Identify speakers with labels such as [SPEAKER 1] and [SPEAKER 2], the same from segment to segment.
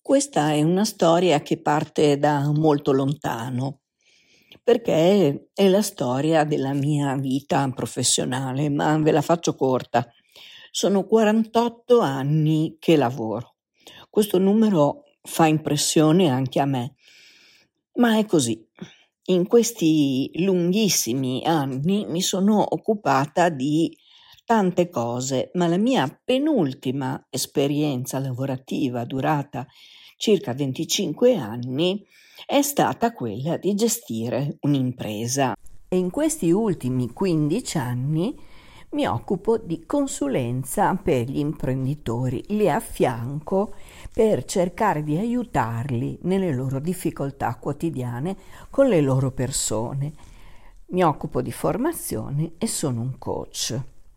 [SPEAKER 1] Questa è una storia che parte da molto lontano, perché è la storia della mia vita professionale, ma ve la faccio corta. Sono 48 anni che lavoro. Questo numero fa impressione anche a me, ma è così. In questi lunghissimi anni mi sono occupata di tante cose, ma la mia penultima esperienza lavorativa durata circa 25 anni è stata quella di gestire un'impresa. E in questi ultimi 15 anni mi occupo di consulenza per gli imprenditori, li affianco per cercare di aiutarli nelle loro difficoltà quotidiane con le loro persone. Mi occupo di formazione e sono un coach.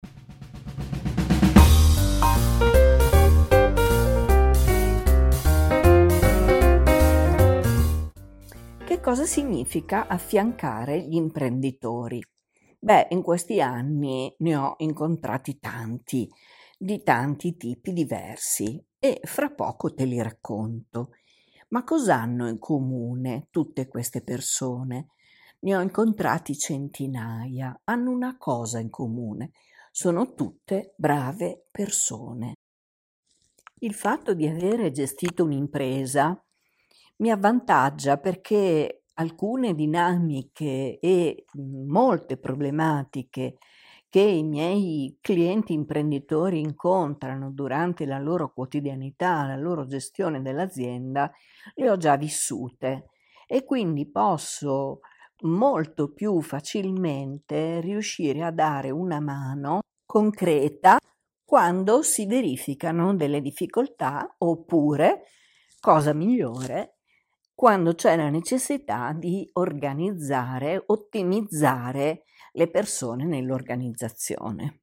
[SPEAKER 1] Che cosa significa affiancare gli imprenditori? In questi anni ne ho incontrati tanti, di tanti tipi diversi e fra poco te li racconto. Ma cosa hanno in comune tutte queste persone? Ne ho incontrati centinaia, hanno una cosa in comune, sono tutte brave persone. Il fatto di avere gestito un'impresa mi avvantaggia perché alcune dinamiche e molte problematiche che i miei clienti imprenditori incontrano durante la loro quotidianità, la loro gestione dell'azienda, le ho già vissute e quindi posso molto più facilmente riuscire a dare una mano concreta quando si verificano delle difficoltà oppure, cosa migliore, quando c'è la necessità di organizzare, ottimizzare le persone nell'organizzazione.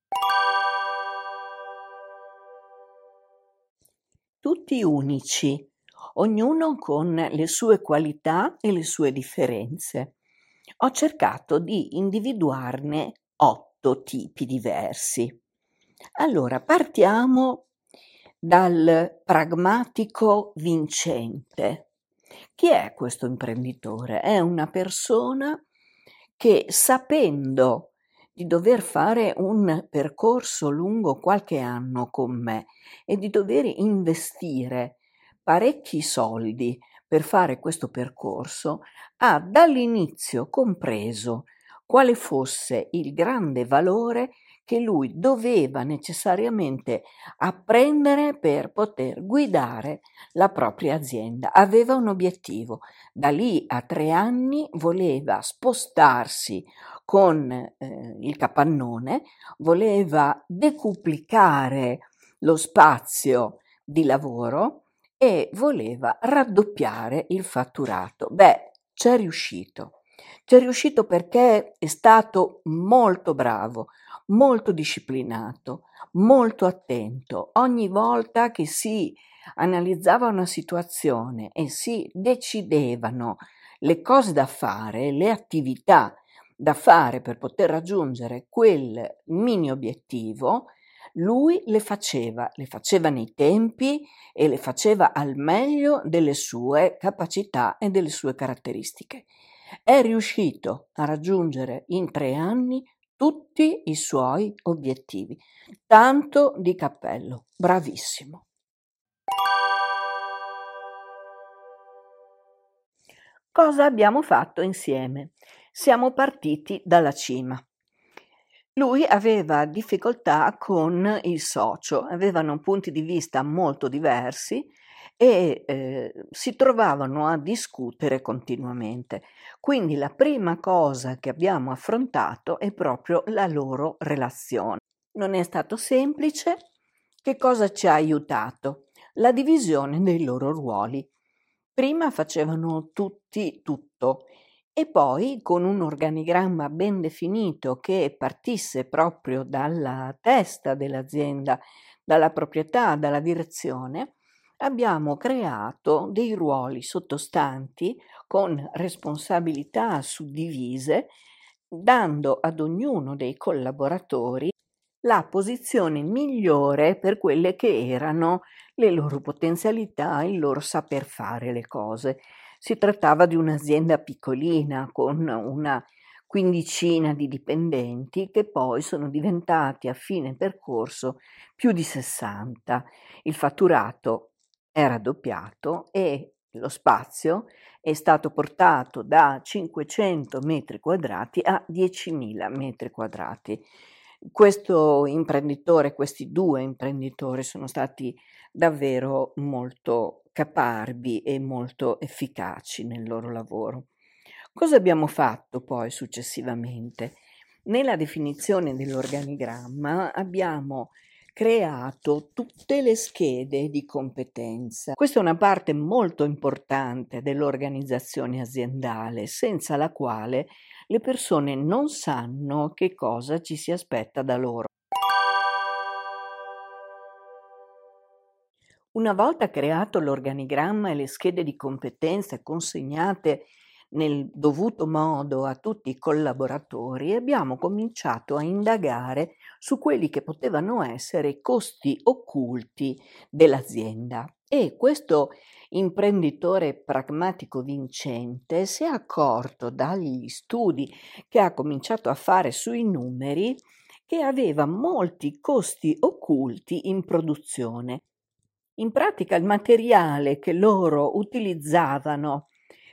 [SPEAKER 1] Tutti unici, ognuno con le sue qualità e le sue differenze. Ho cercato di individuarne 8 tipi diversi. Allora, partiamo dal pragmatico vincente. Chi è questo imprenditore? È una persona che, sapendo di dover fare un percorso lungo qualche anno con me e di dover investire parecchi soldi per fare questo percorso, ha dall'inizio compreso quale fosse il grande valore che lui doveva necessariamente apprendere per poter guidare la propria azienda. Aveva un obiettivo. Da lì a 3 anni voleva spostarsi con il capannone, voleva decuplicare lo spazio di lavoro e voleva raddoppiare il fatturato. C'è riuscito. C'è riuscito perché è stato molto bravo, molto disciplinato, molto attento. Ogni volta che si analizzava una situazione e si decidevano le cose da fare, le attività da fare per poter raggiungere quel mini obiettivo, lui le faceva nei tempi e le faceva al meglio delle sue capacità e delle sue caratteristiche. È riuscito a raggiungere in 3 anni tutti i suoi obiettivi. Tanto di cappello, bravissimo. Cosa abbiamo fatto insieme? Siamo partiti dalla cima. Lui aveva difficoltà con il socio, avevano punti di vista molto diversi e si trovavano a discutere continuamente. Quindi la prima cosa che abbiamo affrontato è proprio la loro relazione. Non è stato semplice. Che cosa ci ha aiutato? La divisione dei loro ruoli. Prima facevano tutti tutto e poi con un organigramma ben definito che partisse proprio dalla testa dell'azienda, dalla proprietà, dalla direzione, abbiamo creato dei ruoli sottostanti con responsabilità suddivise, dando ad ognuno dei collaboratori la posizione migliore per quelle che erano le loro potenzialità, il loro saper fare le cose. Si trattava di un'azienda piccolina con una quindicina di dipendenti che poi sono diventati a fine percorso più di 60. Il fatturato è raddoppiato e lo spazio è stato portato da 500 metri quadrati a 10.000 metri quadrati. Questi due imprenditori sono stati davvero molto caparbi e molto efficaci nel loro lavoro. Cosa abbiamo fatto poi successivamente? Nella definizione dell'organigramma abbiamo creato tutte le schede di competenza. Questa è una parte molto importante dell'organizzazione aziendale, senza la quale le persone non sanno che cosa ci si aspetta da loro. Una volta creato l'organigramma e le schede di competenze consegnate nel dovuto modo a tutti i collaboratori, abbiamo cominciato a indagare su quelli che potevano essere i costi occulti dell'azienda. E questo imprenditore pragmatico vincente si è accorto dagli studi che ha cominciato a fare sui numeri che aveva molti costi occulti in produzione. In pratica il materiale che loro utilizzavano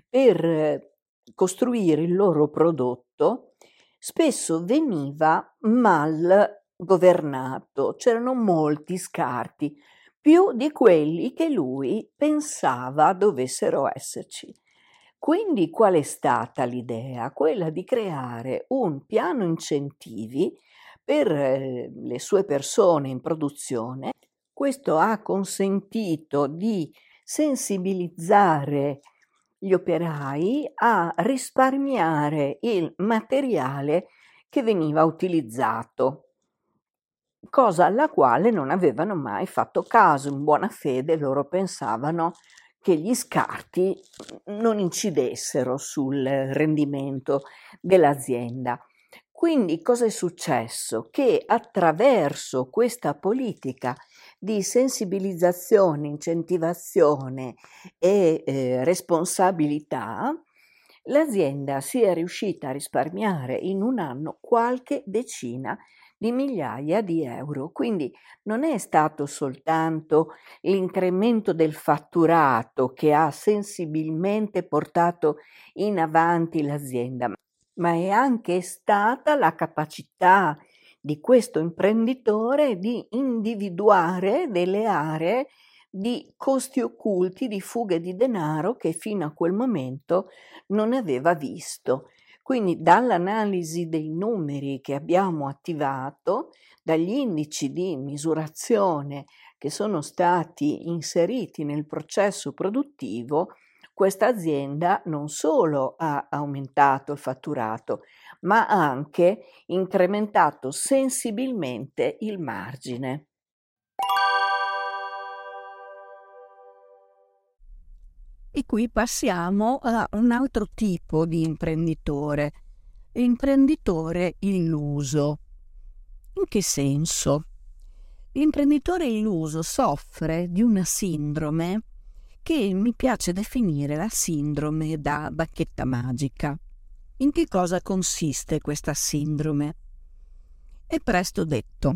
[SPEAKER 1] per costruire il loro prodotto spesso veniva mal governato, c'erano molti scarti, più di quelli che lui pensava dovessero esserci. Quindi qual è stata l'idea? Quella di creare un piano incentivi per le sue persone in produzione. Questo ha consentito di sensibilizzare gli operai a risparmiare il materiale che veniva utilizzato, cosa alla quale non avevano mai fatto caso. In buona fede loro pensavano che gli scarti non incidessero sul rendimento dell'azienda. Quindi cosa è successo? Che attraverso questa politica di sensibilizzazione, incentivazione e responsabilità, l'azienda si è riuscita a risparmiare in un anno qualche decina di migliaia di euro. Quindi non è stato soltanto l'incremento del fatturato che ha sensibilmente portato in avanti l'azienda, ma è anche stata la capacità di questo imprenditore di individuare delle aree di costi occulti, di fughe di denaro che fino a quel momento non aveva visto. Quindi dall'analisi dei numeri che abbiamo attivato, dagli indici di misurazione che sono stati inseriti nel processo produttivo, questa azienda non solo ha aumentato il fatturato, ma ha anche incrementato sensibilmente il margine.
[SPEAKER 2] E qui passiamo a un altro tipo di imprenditore, l'imprenditore illuso. In che senso? L'imprenditore illuso soffre di una sindrome che mi piace definire la sindrome da bacchetta magica. In che cosa consiste questa sindrome? È presto detto.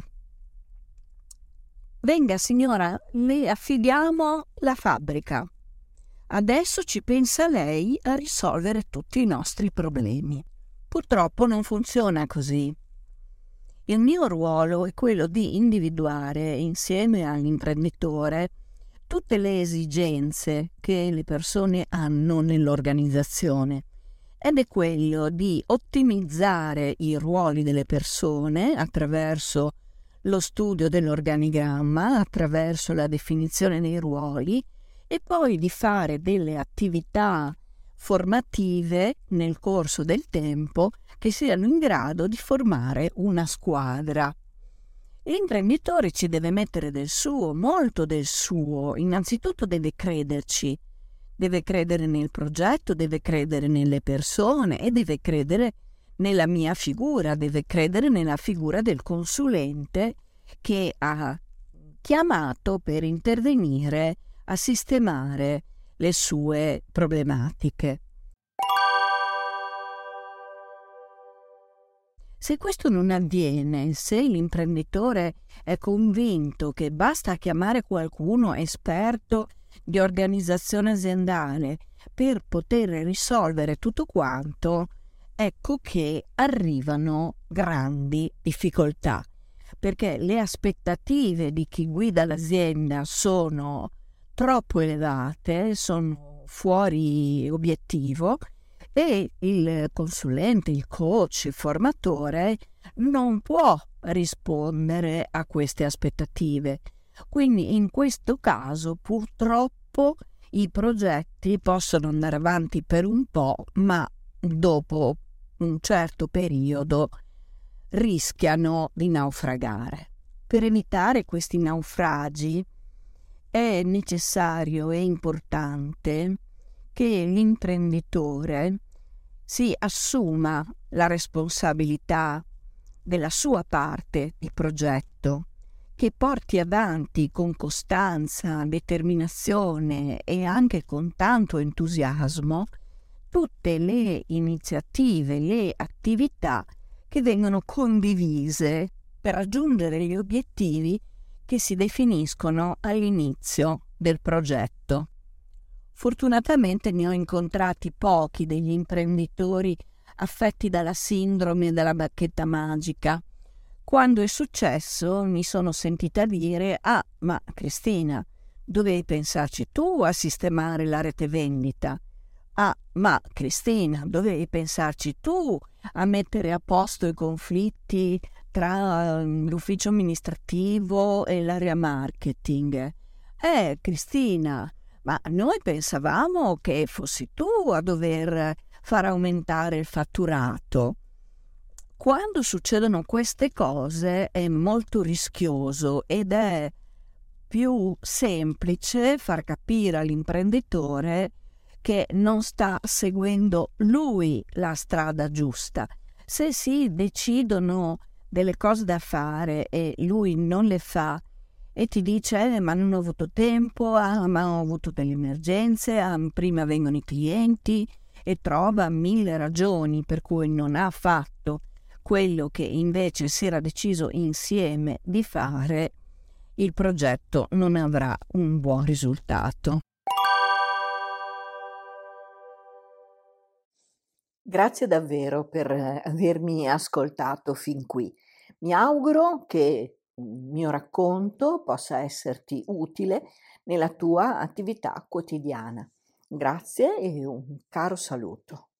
[SPEAKER 2] Venga signora, le affidiamo la fabbrica. Adesso ci pensa lei a risolvere tutti i nostri problemi. Purtroppo non funziona così. Il mio ruolo è quello di individuare insieme all'imprenditore tutte le esigenze che le persone hanno nell'organizzazione ed è quello di ottimizzare i ruoli delle persone attraverso lo studio dell'organigramma, attraverso la definizione dei ruoli e poi di fare delle attività formative nel corso del tempo che siano in grado di formare una squadra. L'imprenditore ci deve mettere del suo, molto del suo. Innanzitutto deve crederci, deve credere nel progetto, deve credere nelle persone e deve credere nella mia figura, deve credere nella figura del consulente che ha chiamato per intervenire a sistemare le sue problematiche. Se questo non avviene, se l'imprenditore è convinto che basta chiamare qualcuno esperto di organizzazione aziendale per poter risolvere tutto quanto, ecco che arrivano grandi difficoltà, perché le aspettative di chi guida l'azienda sono troppo elevate, sono fuori obiettivo, e il consulente, il coach, il formatore non può rispondere a queste aspettative. Quindi in questo caso purtroppo i progetti possono andare avanti per un po', ma dopo un certo periodo rischiano di naufragare. Per evitare questi naufragi è necessario e importante che l'imprenditore si assuma la responsabilità della sua parte di progetto, che porti avanti con costanza, determinazione e anche con tanto entusiasmo tutte le iniziative, le attività che vengono condivise per raggiungere gli obiettivi che si definiscono all'inizio del progetto. Fortunatamente ne ho incontrati pochi degli imprenditori affetti dalla sindrome della bacchetta magica. Quando è successo mi sono sentita dire: «Ah, ma Cristina, dovevi pensarci tu a sistemare la rete vendita. Ah, ma Cristina, dovevi pensarci tu a mettere a posto i conflitti tra l'ufficio amministrativo e l'area marketing. Cristina, ma noi pensavamo che fossi tu a dover far aumentare il fatturato». Quando succedono queste cose è molto rischioso ed è più semplice far capire all'imprenditore che non sta seguendo lui la strada giusta. Se si decidono delle cose da fare e lui non le fa e ti dice ma non ho avuto tempo, ma ho avuto delle emergenze, prima vengono i clienti, e trova 1000 ragioni per cui non ha fatto quello che invece si era deciso insieme di fare, il progetto non avrà un buon risultato.
[SPEAKER 1] Grazie davvero per avermi ascoltato fin qui. Mi auguro che il mio racconto possa esserti utile nella tua attività quotidiana. Grazie e un caro saluto.